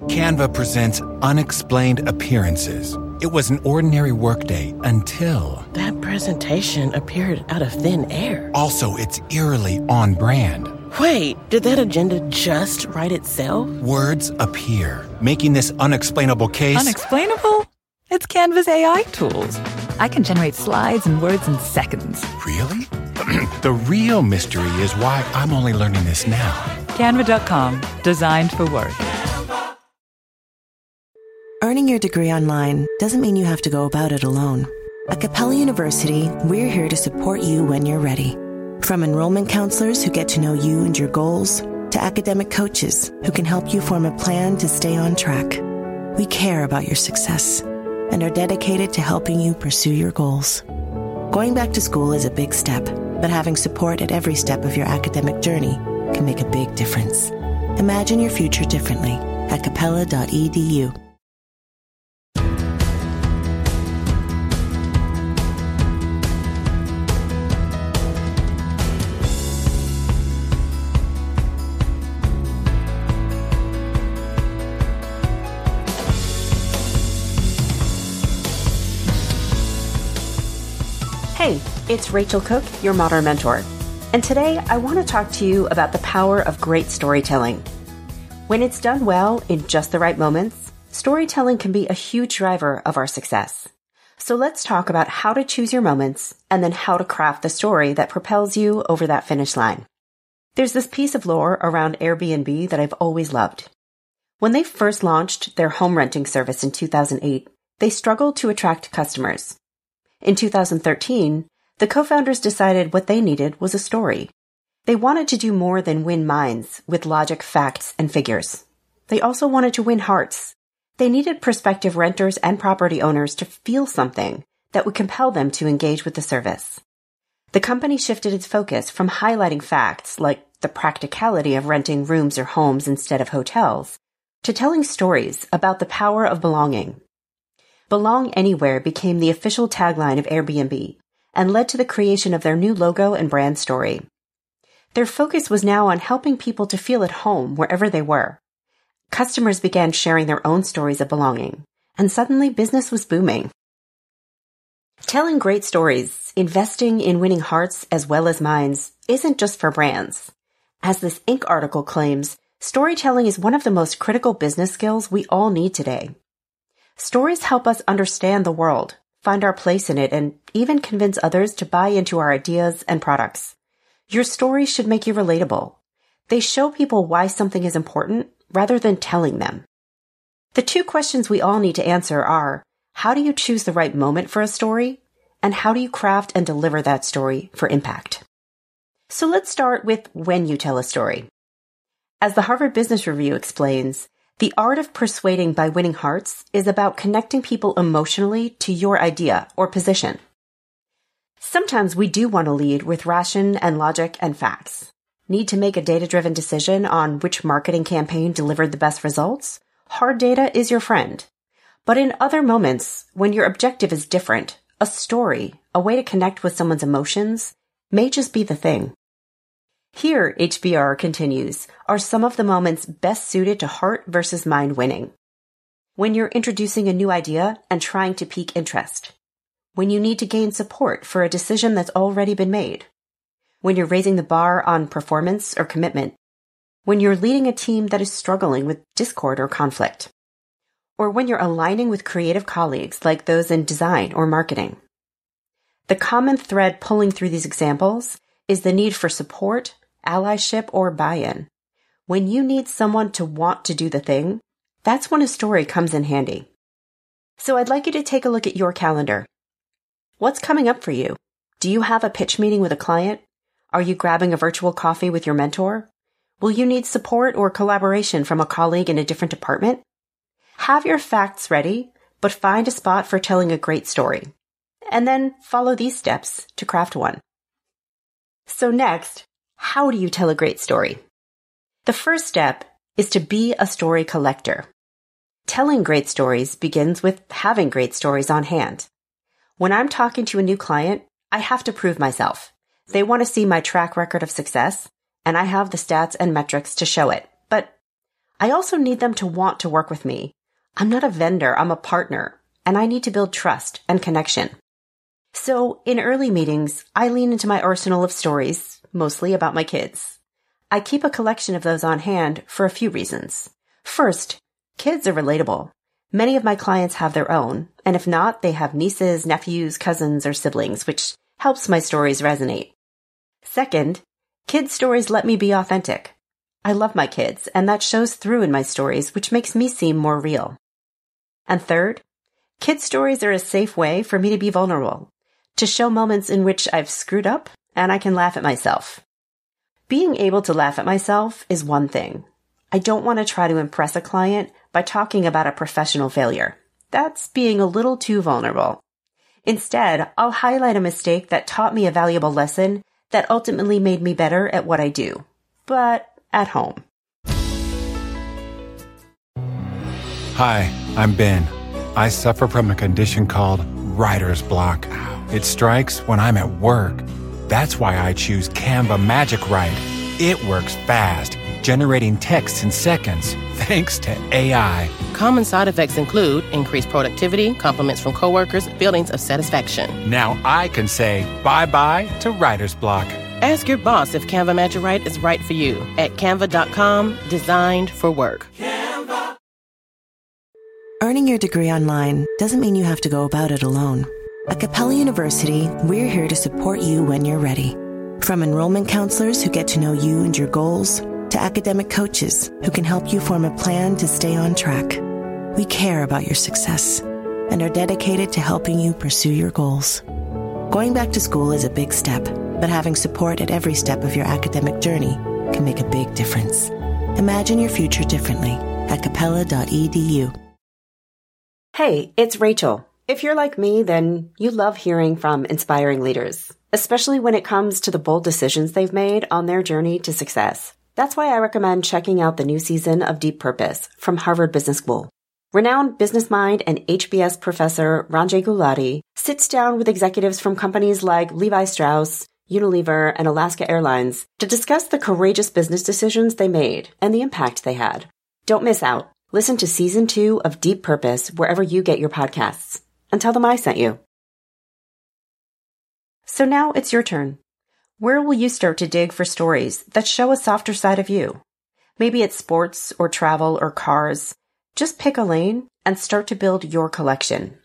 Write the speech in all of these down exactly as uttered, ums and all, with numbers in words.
Canva presents Unexplained Appearances. It was an ordinary workday until... That presentation appeared out of thin air. Also, it's eerily on brand. Wait, did that agenda just write itself? Words appear, making this unexplainable case... Unexplainable? It's Canva's A I tools. I can generate slides and words in seconds. Really? The real mystery is why I'm only learning this now. Canva dot com, designed for work. Earning your degree online doesn't mean you have to go about it alone. At Capella University, we're here to support you when you're ready. From enrollment counselors who get to know you and your goals, to academic coaches who can help you form a plan to stay on track. We care about your success and are dedicated to helping you pursue your goals. Going back to school is a big step, but having support at every step of your academic journey can make a big difference. Imagine your future differently at capella dot e d u. Hey, it's Rachel Cook, your Modern Mentor. And today I want to talk to you about the power of great storytelling. When it's done well in just the right moments, storytelling can be a huge driver of our success. So let's talk about how to choose your moments and then how to craft the story that propels you over that finish line. There's this piece of lore around Airbnb that I've always loved. When they first launched their home renting service in two thousand eight, they struggled to attract customers. In two thousand thirteen, the co-founders decided what they needed was a story. They wanted to do more than win minds with logic, facts, and figures. They also wanted to win hearts. They needed prospective renters and property owners to feel something that would compel them to engage with the service. The company shifted its focus from highlighting facts like the practicality of renting rooms or homes instead of hotels to telling stories about the power of belonging. Belong Anywhere became the official tagline of Airbnb and led to the creation of their new logo and brand story. Their focus was now on helping people to feel at home wherever they were. Customers began sharing their own stories of belonging, and suddenly business was booming. Telling great stories, investing in winning hearts as well as minds, isn't just for brands. As this Inc article claims, storytelling is one of the most critical business skills we all need today. Stories help us understand the world, find our place in it, and even convince others to buy into our ideas and products. Your stories should make you relatable. They show people why something is important rather than telling them. The two questions we all need to answer are, how do you choose the right moment for a story? And how do you craft and deliver that story for impact? So let's start with when you tell a story. As the Harvard Business Review explains, the art of persuading by winning hearts is about connecting people emotionally to your idea or position. Sometimes we do want to lead with ration and logic and facts. Need to make a data-driven decision on which marketing campaign delivered the best results? Hard data is your friend. But in other moments, when your objective is different, a story, a way to connect with someone's emotions, may just be the thing. Here, H B R continues, are some of the moments best suited to heart versus mind winning. When you're introducing a new idea and trying to pique interest. When you need to gain support for a decision that's already been made. When you're raising the bar on performance or commitment. When you're leading a team that is struggling with discord or conflict. Or when you're aligning with creative colleagues like those in design or marketing. The common thread pulling through these examples is the need for support, allyship, or buy-in. When you need someone to want to do the thing, that's when a story comes in handy. So I'd like you to take a look at your calendar. What's coming up for you? Do you have a pitch meeting with a client? Are you grabbing a virtual coffee with your mentor? Will you need support or collaboration from a colleague in a different department? Have your facts ready, but find a spot for telling a great story. And then follow these steps to craft one. So next, how do you tell a great story? The first step is to be a story collector. Telling great stories begins with having great stories on hand. When I'm talking to a new client, I have to prove myself. They want to see my track record of success, and I have the stats and metrics to show it. But I also need them to want to work with me. I'm not a vendor, I'm a partner, and I need to build trust and connection. So in early meetings, I lean into my arsenal of stories, mostly about my kids. I keep a collection of those on hand for a few reasons. First, kids are relatable. Many of my clients have their own, and if not, they have nieces, nephews, cousins, or siblings, which helps my stories resonate. Second, kids' stories let me be authentic. I love my kids, and that shows through in my stories, which makes me seem more real. And third, kids' stories are a safe way for me to be vulnerable, to show moments in which I've screwed up and I can laugh at myself. Being able to laugh at myself is one thing. I don't want to try to impress a client by talking about a professional failure. That's being a little too vulnerable. Instead, I'll highlight a mistake that taught me a valuable lesson that ultimately made me better at what I do, but at home. Hi, I'm Ben. I suffer from a condition called writer's block. It strikes when I'm at work. That's why I choose Canva Magic Write. It works fast, generating text in seconds, thanks to A I. Common side effects include increased productivity, compliments from coworkers, feelings of satisfaction. Now I can say bye-bye to writer's block. Ask your boss if Canva Magic Write is right for you at canva dot com, designed for work. Canva. Earning your degree online doesn't mean you have to go about it alone. At Capella University, we're here to support you when you're ready. From enrollment counselors who get to know you and your goals, to academic coaches who can help you form a plan to stay on track. We care about your success and are dedicated to helping you pursue your goals. Going back to school is a big step, but having support at every step of your academic journey can make a big difference. Imagine your future differently at capella dot e d u. Hey, it's Rachel. If you're like me, then you love hearing from inspiring leaders, especially when it comes to the bold decisions they've made on their journey to success. That's why I recommend checking out the new season of Deep Purpose from Harvard Business School. Renowned business mind and H B S professor Ranjay Gulati sits down with executives from companies like Levi Strauss, Unilever, and Alaska Airlines to discuss the courageous business decisions they made and the impact they had. Don't miss out. Listen to Season two of Deep Purpose wherever you get your podcasts. And tell them I sent you. So now it's your turn. Where will you start to dig for stories that show a softer side of you? Maybe it's sports or travel or cars. Just pick a lane and start to build your collection.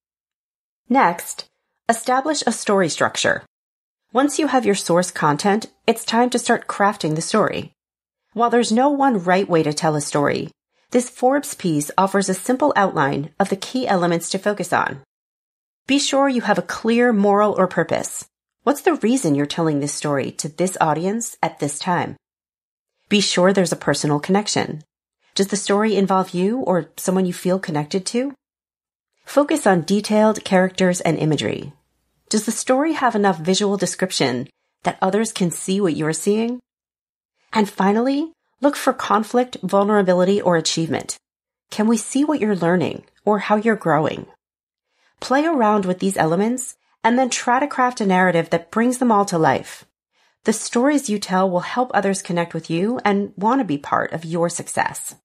Next, establish a story structure. Once you have your source content, it's time to start crafting the story. While there's no one right way to tell a story, this Forbes piece offers a simple outline of the key elements to focus on. Be sure you have a clear moral or purpose. What's the reason you're telling this story to this audience at this time? Be sure there's a personal connection. Does the story involve you or someone you feel connected to? Focus on detailed characters and imagery. Does the story have enough visual description that others can see what you're seeing? And finally, look for conflict, vulnerability, or achievement. Can we see what you're learning or how you're growing? Play around with these elements and then try to craft a narrative that brings them all to life. The stories you tell will help others connect with you and want to be part of your success.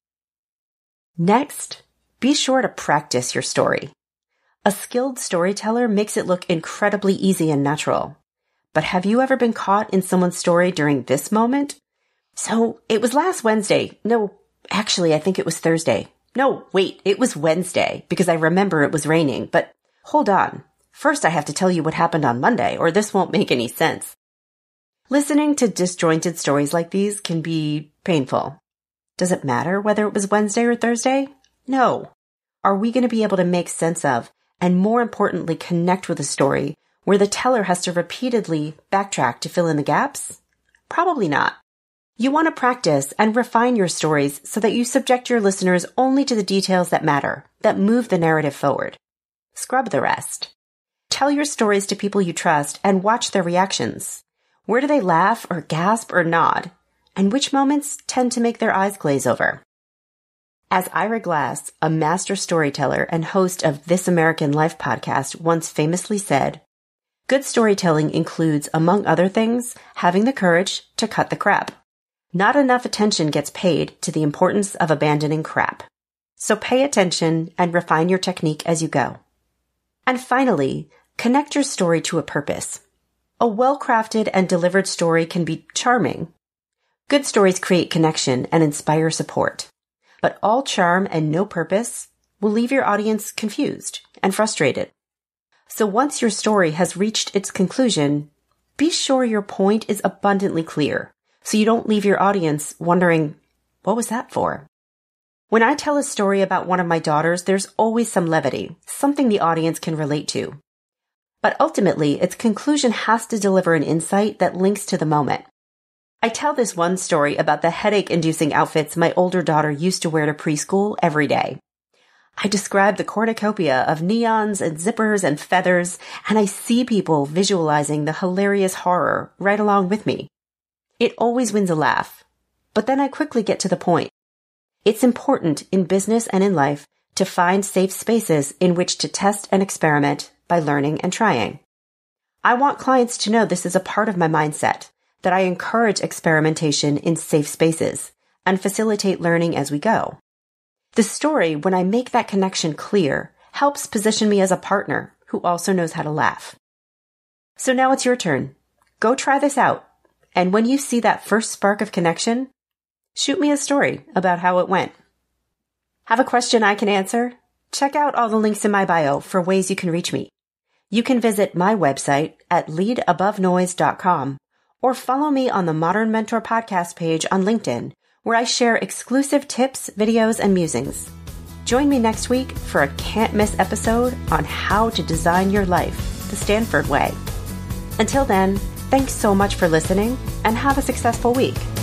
Next, be sure to practice your story. A skilled storyteller makes it look incredibly easy and natural. But have you ever been caught in someone's story during this moment? So it was last Wednesday. No, actually, I think it was Thursday. No, wait, it was Wednesday because I remember it was raining. But hold on. First, I have to tell you what happened on Monday, or this won't make any sense. Listening to disjointed stories like these can be painful. Does it matter whether it was Wednesday or Thursday? No. Are we going to be able to make sense of, and more importantly, connect with a story where the teller has to repeatedly backtrack to fill in the gaps? Probably not. You want to practice and refine your stories so that you subject your listeners only to the details that matter, that move the narrative forward. Scrub the rest. Tell your stories to people you trust and watch their reactions. Where do they laugh or gasp or nod? And which moments tend to make their eyes glaze over? As Ira Glass, a master storyteller and host of This American Life podcast, once famously said, good storytelling includes, among other things, having the courage to cut the crap. Not enough attention gets paid to the importance of abandoning crap. So pay attention and refine your technique as you go. And finally, connect your story to a purpose. A well-crafted and delivered story can be charming. Good stories create connection and inspire support. But all charm and no purpose will leave your audience confused and frustrated. So once your story has reached its conclusion, be sure your point is abundantly clear so you don't leave your audience wondering, what was that for? When I tell a story about one of my daughters, there's always some levity, something the audience can relate to. But ultimately, its conclusion has to deliver an insight that links to the moment. I tell this one story about the headache-inducing outfits my older daughter used to wear to preschool every day. I describe the cornucopia of neons and zippers and feathers, and I see people visualizing the hilarious horror right along with me. It always wins a laugh, but then I quickly get to the point. It's important in business and in life to find safe spaces in which to test and experiment by learning and trying. I want clients to know this is a part of my mindset, that I encourage experimentation in safe spaces and facilitate learning as we go. The story, when I make that connection clear, helps position me as a partner who also knows how to laugh. So now it's your turn. Go try this out. And when you see that first spark of connection, shoot me a story about how it went. Have a question I can answer? Check out all the links in my bio for ways you can reach me. You can visit my website at lead above noise dot com or follow me on the Modern Mentor podcast page on LinkedIn, where I share exclusive tips, videos, and musings. Join me next week for a can't-miss episode on how to design your life the Stanford way. Until then, thanks so much for listening and have a successful week.